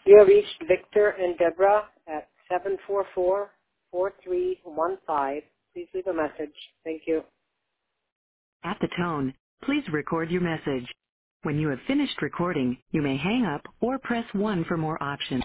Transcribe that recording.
You have reached Victor and Deborah at 744-4315. Please leave a message. Thank you. At the tone, please record your message. When you have finished recording, you may hang up or press 1 for more options.